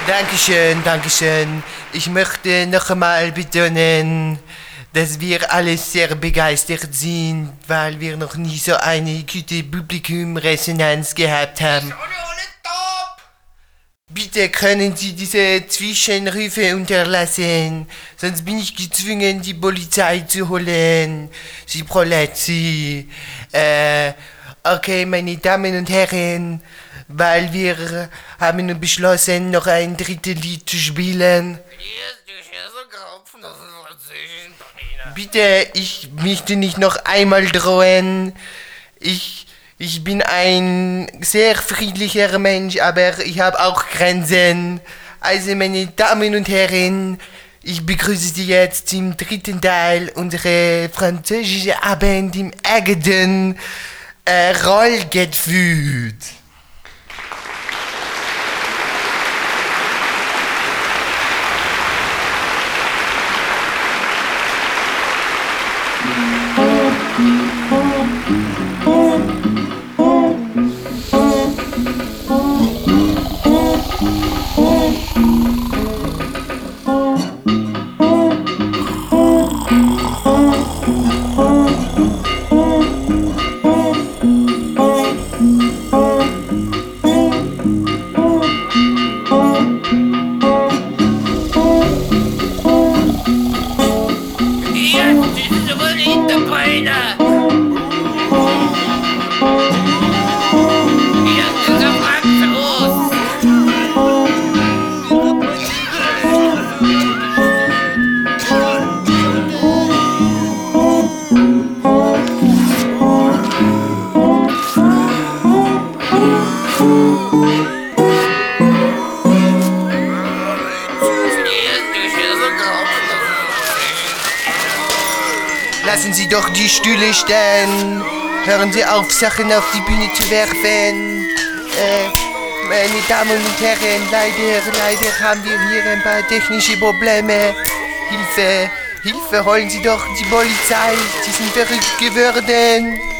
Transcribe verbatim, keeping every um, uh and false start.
Dankeschön, Dankeschön. Ich möchte noch einmal betonen, dass wir alle sehr begeistert sind, weil wir noch nie so eine gute Publikumresonanz gehabt haben. Bitte können Sie diese Zwischenrufe unterlassen, sonst bin ich gezwungen, die Polizei zu holen. Sie Prolezi. Äh, okay, meine Damen und Herren, weil wir haben nun beschlossen, noch ein drittes Lied zu spielen. Bitte, ich möchte nicht noch einmal drohen. Ich, ich bin ein sehr friedlicher Mensch, aber ich habe auch Grenzen. Also, meine Damen und Herren, ich begrüße Sie jetzt im dritten Teil unserer französischen Abend im Agaden äh, Rollgefühl. Lassen Sie doch die Stühle stehen. Hören Sie auf, Sachen auf die Bühne zu werfen. Äh, meine Damen und Herren, leider, leider haben wir hier ein paar technische Probleme. Hilfe, Hilfe, holen Sie doch die Polizei. Sie sind verrückt geworden.